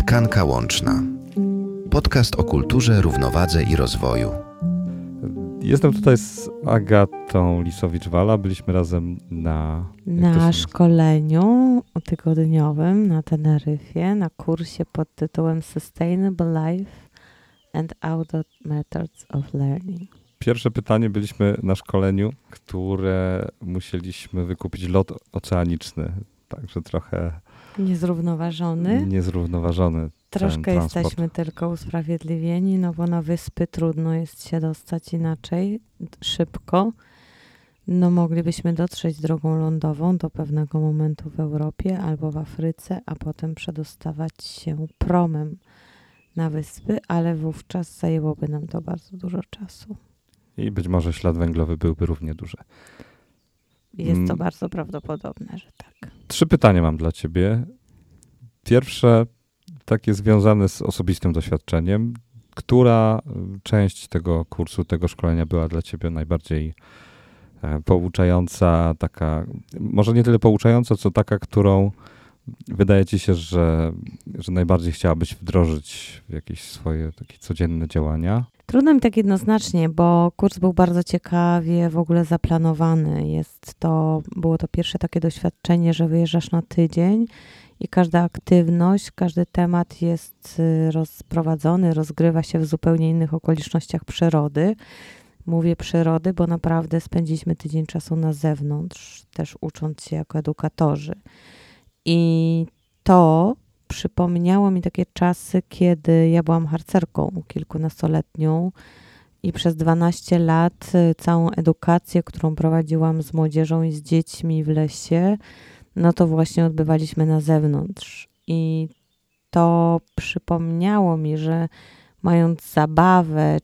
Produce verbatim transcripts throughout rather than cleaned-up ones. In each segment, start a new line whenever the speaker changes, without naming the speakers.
Tkanka łączna. Podcast o kulturze, równowadze i rozwoju.
Jestem tutaj z Agatą Lisowicz-Wala. Byliśmy razem na...
Na szkoleniu tygodniowym na Teneryfie, na kursie pod tytułem Sustainable Life and Outdoor Methods of Learning.
Pierwsze pytanie, byliśmy na szkoleniu, które musieliśmy wykupić lot oceaniczny, także trochę...
Niezrównoważony.
Niezrównoważony.
Troszkę jesteśmy tylko usprawiedliwieni, no bo na wyspy trudno jest się dostać inaczej, szybko. No moglibyśmy dotrzeć drogą lądową do pewnego momentu w Europie albo w Afryce, a potem przedostawać się promem na wyspy, ale wówczas zajęłoby nam to bardzo dużo czasu.
I być może ślad węglowy byłby równie duży.
Jest to hmm. bardzo prawdopodobne, że tak.
Trzy pytania mam dla ciebie. Pierwsze, takie związane z osobistym doświadczeniem. Która część tego kursu, tego szkolenia była dla ciebie najbardziej e, pouczająca, taka, może nie tyle pouczająca, co taka, którą wydaje ci się, że, że najbardziej chciałabyś wdrożyć w jakieś swoje takie codzienne działania?
Trudno mi tak jednoznacznie, bo kurs był bardzo ciekawie w ogóle zaplanowany. Jest to, było to pierwsze takie doświadczenie, że wyjeżdżasz na tydzień i każda aktywność, każdy temat jest rozprowadzony, rozgrywa się w zupełnie innych okolicznościach przyrody. Mówię przyrody, bo naprawdę spędziliśmy tydzień czasu na zewnątrz, też ucząc się jako edukatorzy. I to przypomniało mi takie czasy, kiedy ja byłam harcerką kilkunastoletnią i przez dwanaście lat całą edukację, którą prowadziłam z młodzieżą i z dziećmi w lesie, no to właśnie odbywaliśmy na zewnątrz. I to przypomniało mi, że mając zabawę,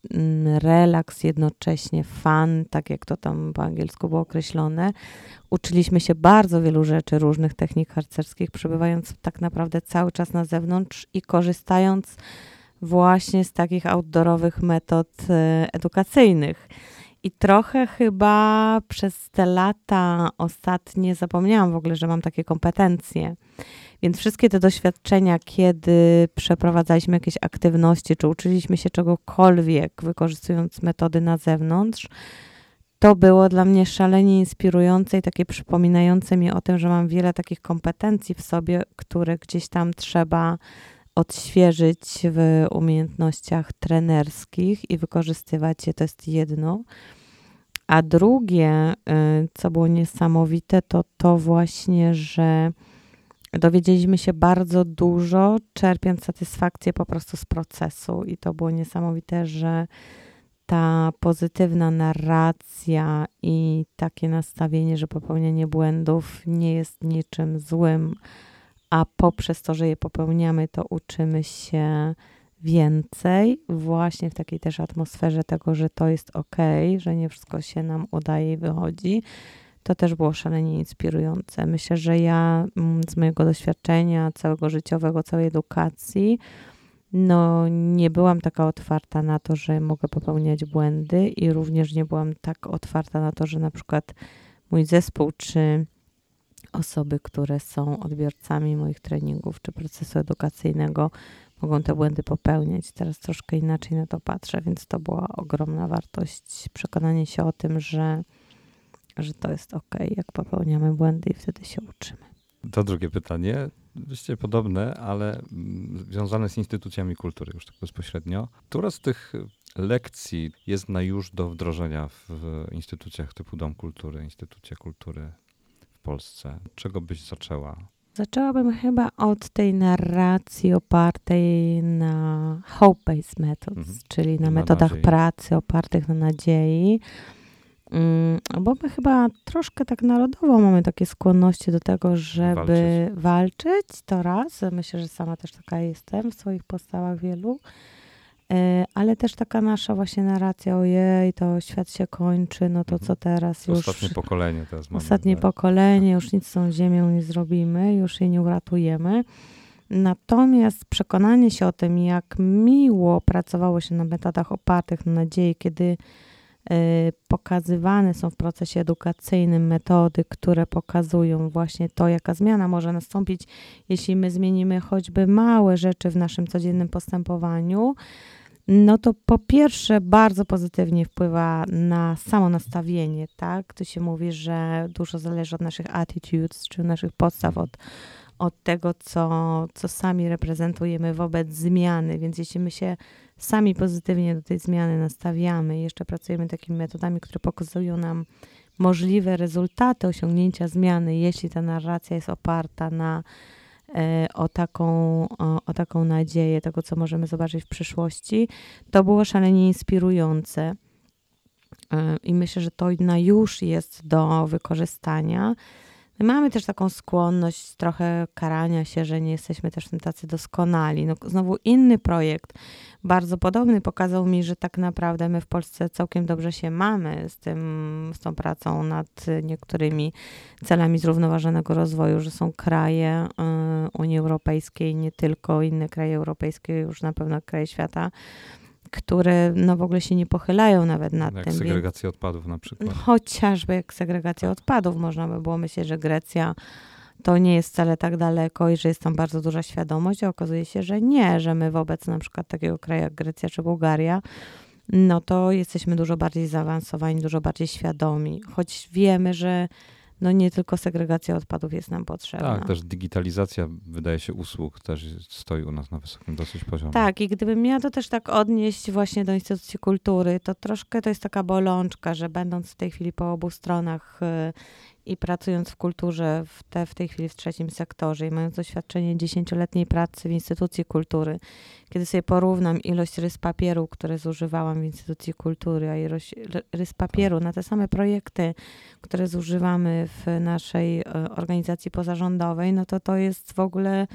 relaks, jednocześnie fun, tak jak to tam po angielsku było określone, uczyliśmy się bardzo wielu rzeczy, różnych technik harcerskich, przebywając tak naprawdę cały czas na zewnątrz i korzystając właśnie z takich outdoorowych metod edukacyjnych. I trochę chyba przez te lata ostatnie zapomniałam w ogóle, że mam takie kompetencje. Więc wszystkie te doświadczenia, kiedy przeprowadzaliśmy jakieś aktywności, czy uczyliśmy się czegokolwiek, wykorzystując metody na zewnątrz, to było dla mnie szalenie inspirujące i takie przypominające mi o tym, że mam wiele takich kompetencji w sobie, które gdzieś tam trzeba odświeżyć w umiejętnościach trenerskich i wykorzystywać je. To jest jedno. A drugie, co było niesamowite, to to właśnie, że dowiedzieliśmy się bardzo dużo, czerpiąc satysfakcję po prostu z procesu. I to było niesamowite, że ta pozytywna narracja i takie nastawienie, że popełnianie błędów nie jest niczym złym, a poprzez to, że je popełniamy, to uczymy się więcej właśnie w takiej też atmosferze tego, że to jest okej, że nie wszystko się nam udaje i wychodzi. To też było szalenie inspirujące. Myślę, że ja z mojego doświadczenia całego życiowego, całej edukacji, no nie byłam taka otwarta na to, że mogę popełniać błędy i również nie byłam tak otwarta na to, że na przykład mój zespół czy osoby, które są odbiorcami moich treningów czy procesu edukacyjnego, mogą te błędy popełniać. Teraz troszkę inaczej na to patrzę, więc to była ogromna wartość. Przekonanie się o tym, że, że to jest okej, jak popełniamy błędy i wtedy się uczymy.
To drugie pytanie, dość podobne, ale związane z instytucjami kultury już tak bezpośrednio. Która z tych lekcji jest na już do wdrożenia w instytucjach typu Dom Kultury, Instytucja Kultury w Polsce? Czego byś zaczęła?
Zaczęłabym chyba od tej narracji opartej na hope-based methods, mhm. czyli na, na metodach nadziei. pracy opartych na nadziei. Bo my chyba troszkę tak narodowo mamy takie skłonności do tego, żeby walczyć. walczyć, to raz. Myślę, że sama też taka jestem w swoich postawach wielu. Ale też taka nasza właśnie narracja, ojej, to świat się kończy, no to mhm. co teraz już...
Ostatnie pokolenie teraz mamy.
Ostatnie
tak?
pokolenie, już nic z tą ziemią nie zrobimy, już jej nie uratujemy. Natomiast przekonanie się o tym, jak miło pracowało się na metodach opartych na nadziei, kiedy Pokazywane są w procesie edukacyjnym metody, które pokazują właśnie to, jaka zmiana może nastąpić, jeśli my zmienimy choćby małe rzeczy w naszym codziennym postępowaniu, no to po pierwsze bardzo pozytywnie wpływa na samo nastawienie, tak? Tu się mówi, że dużo zależy od naszych attitudes, czyli naszych postaw, od, od tego, co, co sami reprezentujemy wobec zmiany, więc jeśli my się sami pozytywnie do tej zmiany nastawiamy i jeszcze pracujemy takimi metodami, które pokazują nam możliwe rezultaty osiągnięcia zmiany, jeśli ta narracja jest oparta na O taką, o, o taką nadzieję tego, co możemy zobaczyć w przyszłości, to było szalenie inspirujące. I myślę, że to na już jest do wykorzystania. Mamy też taką skłonność trochę karania się, że nie jesteśmy też w tym tacy doskonali. No, znowu inny projekt, bardzo podobny, pokazał mi, że tak naprawdę my w Polsce całkiem dobrze się mamy z tym, z tą pracą nad niektórymi celami zrównoważonego rozwoju, że są kraje y, Unii Europejskiej, nie tylko inne kraje europejskie, już na pewno kraje świata, które no w ogóle się nie pochylają nawet nad
jak
tym.
Jak segregacja odpadów na przykład.
Chociażby jak segregacja tak. odpadów. Można by było myśleć, że Grecja to nie jest wcale tak daleko i że jest tam bardzo duża świadomość, a okazuje się, że nie, że my wobec na przykład takiego kraju jak Grecja czy Bułgaria, no to jesteśmy dużo bardziej zaawansowani, dużo bardziej świadomi. Choć wiemy, że no nie tylko segregacja odpadów jest nam potrzebna.
Tak, też digitalizacja, wydaje się, usług też stoi u nas na wysokim dosyć poziomie.
Tak, i gdybym miała to też tak odnieść właśnie do instytucji kultury, to troszkę to jest taka bolączka, że będąc w tej chwili po obu stronach yy, i pracując w kulturze w, te, w tej chwili w trzecim sektorze i mając doświadczenie dziesięcioletniej pracy w instytucji kultury, kiedy sobie porównam ilość rys papieru, które zużywałam w instytucji kultury, a ilość rys papieru na te same projekty, które zużywamy w naszej organizacji pozarządowej, no to to jest w ogóle...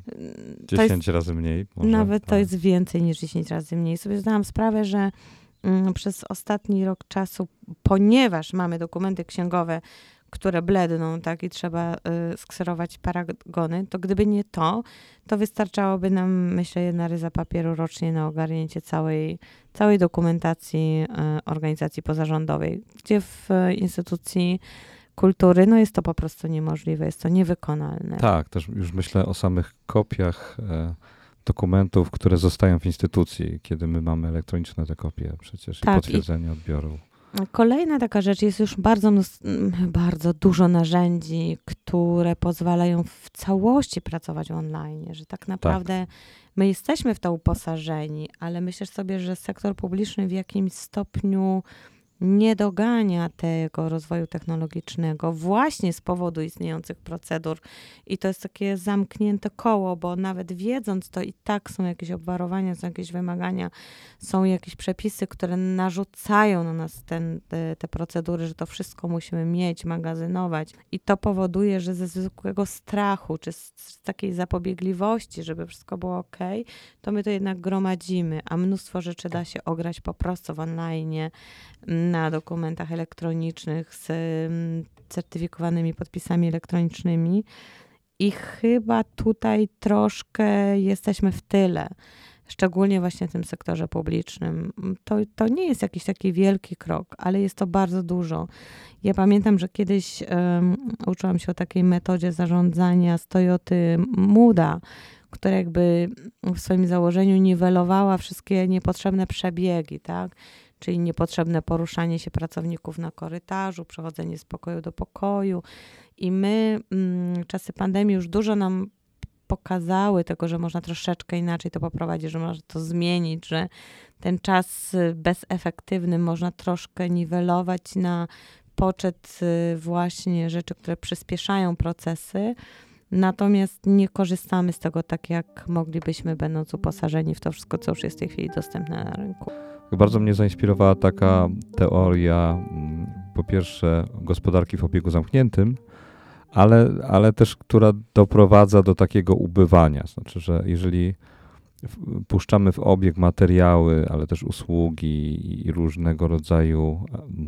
dziesięć razy mniej. Może,
nawet
tak.
to jest więcej niż dziesięć razy mniej. Sobie zdałam sprawę, że mm, przez ostatni rok czasu, ponieważ mamy dokumenty księgowe, które bledną, tak, i trzeba y, skserować paragony, to gdyby nie to, to wystarczałoby nam, myślę, jedna ryza papieru rocznie na ogarnięcie całej, całej dokumentacji y, organizacji pozarządowej, gdzie w y, instytucji kultury, no jest to po prostu niemożliwe, jest to niewykonalne.
Tak, też już myślę o samych kopiach e, dokumentów, które zostają w instytucji, kiedy my mamy elektroniczne te kopie przecież tak, i potwierdzenie i... odbioru.
Kolejna taka rzecz, jest już bardzo, bardzo dużo narzędzi, które pozwalają w całości pracować online, że tak naprawdę tak. my jesteśmy w to uposażeni, ale myślę sobie, że sektor publiczny w jakimś stopniu nie dogania tego rozwoju technologicznego właśnie z powodu istniejących procedur. I to jest takie zamknięte koło, bo nawet wiedząc to i tak są jakieś obwarowania, są jakieś wymagania, są jakieś przepisy, które narzucają na nas ten, te, te procedury, że to wszystko musimy mieć, magazynować. I to powoduje, że ze zwykłego strachu, czy z, z takiej zapobiegliwości, żeby wszystko było okej, to my to jednak gromadzimy, a mnóstwo rzeczy da się ograć po prostu w online, na dokumentach elektronicznych z certyfikowanymi podpisami elektronicznymi i chyba tutaj troszkę jesteśmy w tyle, szczególnie właśnie w tym sektorze publicznym. To, to nie jest jakiś taki wielki krok, ale jest to bardzo dużo. Ja pamiętam, że kiedyś um, uczyłam się o takiej metodzie zarządzania z Toyoty Muda, która jakby w swoim założeniu niwelowała wszystkie niepotrzebne przebiegi, tak? Czyli niepotrzebne poruszanie się pracowników na korytarzu, przechodzenie z pokoju do pokoju. I my, mm, czasy pandemii już dużo nam pokazały tego, że można troszeczkę inaczej to poprowadzić, że można to zmienić, że ten czas bezefektywny można troszkę niwelować na poczet właśnie rzeczy, które przyspieszają procesy. Natomiast nie korzystamy z tego tak, jak moglibyśmy, będąc uposażeni w to wszystko, co już jest w tej chwili dostępne na rynku.
Bardzo mnie zainspirowała taka teoria, po pierwsze, gospodarki w obiegu zamkniętym, ale, ale też, która doprowadza do takiego ubywania. Znaczy, że jeżeli puszczamy w obieg materiały, ale też usługi i różnego rodzaju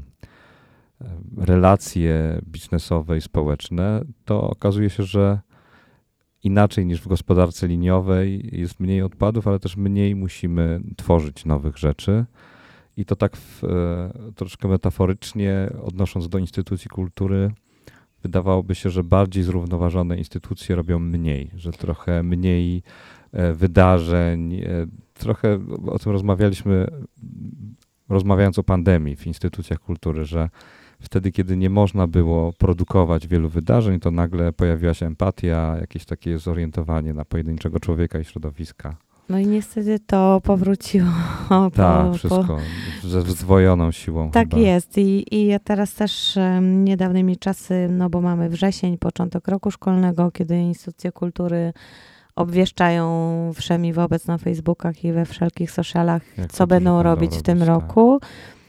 relacje biznesowe i społeczne, to okazuje się, że inaczej niż w gospodarce liniowej jest mniej odpadów, ale też mniej musimy tworzyć nowych rzeczy I to tak w, e, troszkę metaforycznie odnosząc do instytucji kultury, wydawałoby się, że bardziej zrównoważone instytucje robią mniej, że trochę mniej e, wydarzeń, e, trochę o tym rozmawialiśmy, rozmawiając o pandemii w instytucjach kultury, że wtedy, kiedy nie można było produkować wielu wydarzeń, to nagle pojawiła się empatia, jakieś takie zorientowanie na pojedynczego człowieka i środowiska.
No i niestety to powróciło. Po,
Tak, wszystko po... ze zdwojoną siłą.
Tak
chyba.
jest. I, I ja teraz też um, niedawnymi czasy, no bo mamy wrzesień, początek roku szkolnego, kiedy instytucje kultury obwieszczają wszemi wobec na Facebookach i we wszelkich socialach,
Jak
co będą
będą
robić
robić,
w tym
tak.
roku.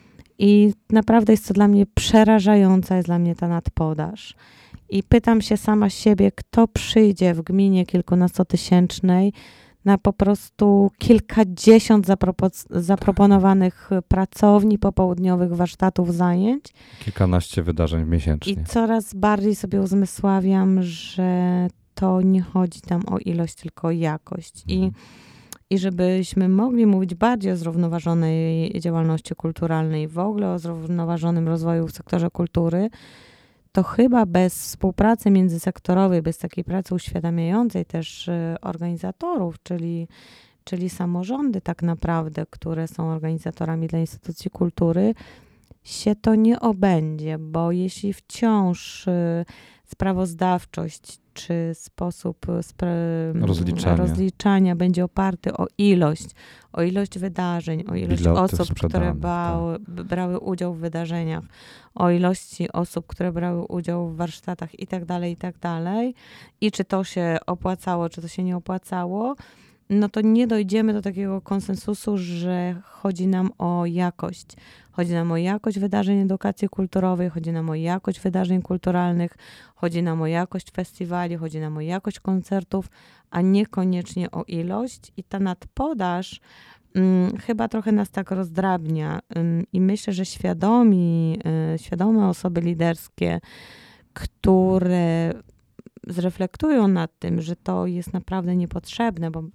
I naprawdę jest to dla mnie przerażająca, jest dla mnie ta nadpodaż. I pytam się sama siebie, kto przyjdzie w gminie kilkunastotysięcznej na po prostu kilkadziesiąt zapropo- zaproponowanych pracowni, popołudniowych warsztatów, zajęć.
Kilkanaście wydarzeń miesięcznie.
I coraz bardziej sobie uzmysławiam, że to nie chodzi tam o ilość, tylko o jakość.
Mhm.
I, I żebyśmy mogli mówić bardziej o zrównoważonej działalności kulturalnej, w ogóle o zrównoważonym rozwoju w sektorze kultury, to chyba bez współpracy międzysektorowej, bez takiej pracy uświadamiającej też y, organizatorów, czyli, czyli samorządy tak naprawdę, które są organizatorami dla instytucji kultury, się to nie obędzie, bo jeśli wciąż y, sprawozdawczość czy sposób spra-
Rozliczania.
rozliczania będzie oparty o ilość, o ilość wydarzeń, o ilość
Biletów
osób, które
sprzedanych,
bały, b- brały udział w wydarzeniach, o ilości osób, które brały udział w warsztatach i tak dalej, i tak dalej. I czy to się opłacało, czy to się nie opłacało, no to nie dojdziemy do takiego konsensusu, że chodzi nam o jakość. Chodzi nam o jakość wydarzeń edukacji kulturowej, chodzi nam o jakość wydarzeń kulturalnych, chodzi nam o jakość festiwali, chodzi nam o jakość koncertów, a niekoniecznie o ilość. I ta nadpodaż um, chyba trochę nas tak rozdrabnia. Um, I myślę, że świadomi, y, świadome osoby liderskie, które zreflektują nad tym, że to jest naprawdę niepotrzebne, bo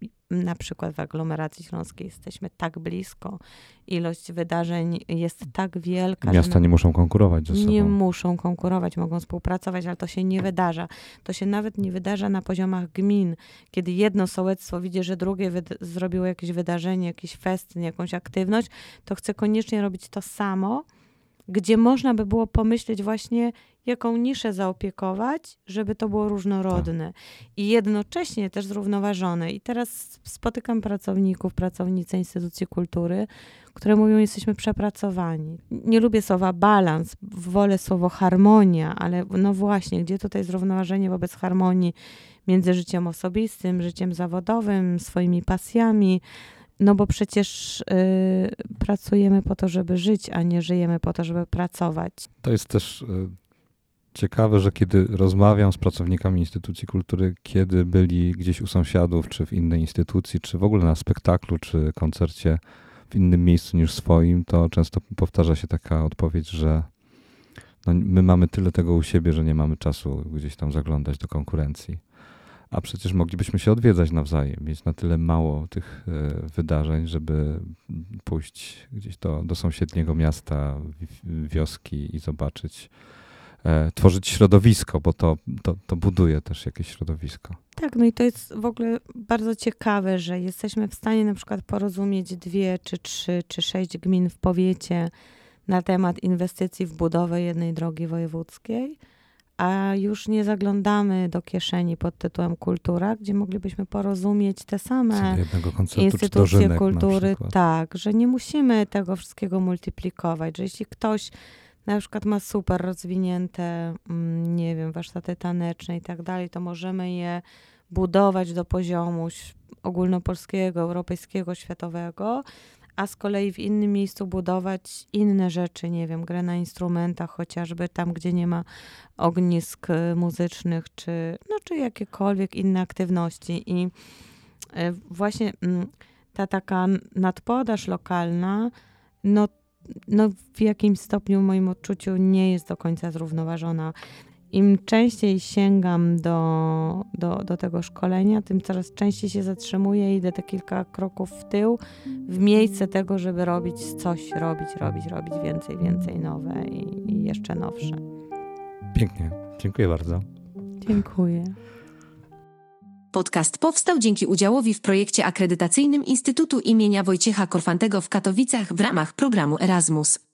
na przykład w aglomeracji śląskiej jesteśmy tak blisko, ilość wydarzeń jest tak wielka,
Miasta
że
nie muszą konkurować ze sobą.
nie muszą konkurować, mogą współpracować, ale to się nie wydarza. To się nawet nie wydarza na poziomach gmin, kiedy jedno sołectwo widzi, że drugie wyd- zrobiło jakieś wydarzenie, jakiś festyn, jakąś aktywność, to chce koniecznie robić to samo, gdzie można by było pomyśleć właśnie, jaką niszę zaopiekować, żeby to było różnorodne i jednocześnie też zrównoważone. I teraz spotykam pracowników, pracownice instytucji kultury, które mówią, jesteśmy przepracowani. Nie lubię słowa balans, wolę słowo harmonia, ale no właśnie, gdzie tutaj zrównoważenie wobec harmonii między życiem osobistym, życiem zawodowym, swoimi pasjami. No bo przecież y, pracujemy po to, żeby żyć, a nie żyjemy po to, żeby pracować.
To jest też y, ciekawe, że kiedy rozmawiam z pracownikami instytucji kultury, kiedy byli gdzieś u sąsiadów, czy w innej instytucji, czy w ogóle na spektaklu, czy koncercie w innym miejscu niż swoim, to często powtarza się taka odpowiedź, że no, my mamy tyle tego u siebie, że nie mamy czasu gdzieś tam zaglądać do konkurencji. A przecież moglibyśmy się odwiedzać nawzajem, mieć na tyle mało tych e, wydarzeń, żeby pójść gdzieś do, do sąsiedniego miasta, w, wioski i zobaczyć, e, tworzyć środowisko, bo to, to, to buduje też jakieś środowisko.
Tak, no i to jest w ogóle bardzo ciekawe, że jesteśmy w stanie na przykład porozumieć dwie, czy trzy, czy sześć gmin w powiecie na temat inwestycji w budowę jednej drogi wojewódzkiej, a już nie zaglądamy do kieszeni pod tytułem kultura, gdzie moglibyśmy porozumieć te same
jednego koncertu,
instytucje
czy
kultury. Tak, że nie musimy tego wszystkiego multiplikować, że jeśli ktoś na przykład ma super rozwinięte, nie wiem, warsztaty taneczne i tak dalej, to możemy je budować do poziomu ogólnopolskiego, europejskiego, światowego, a z kolei w innym miejscu budować inne rzeczy, nie wiem, grę na instrumentach, chociażby tam, gdzie nie ma ognisk muzycznych, czy, no, czy jakiekolwiek inne aktywności. I właśnie ta taka nadpodaż lokalna, no, no w jakimś stopniu w moim odczuciu nie jest do końca zrównoważona. im częściej sięgam do, do, do tego szkolenia, tym coraz częściej się zatrzymuję i idę te kilka kroków w tył, w miejsce tego, żeby robić coś, robić, robić, robić więcej, więcej nowe i, i jeszcze nowsze.
Pięknie. Dziękuję bardzo.
Dziękuję.
Podcast powstał dzięki udziałowi w projekcie akredytacyjnym Instytutu imienia Wojciecha Korfantego w Katowicach w ramach programu Erasmus.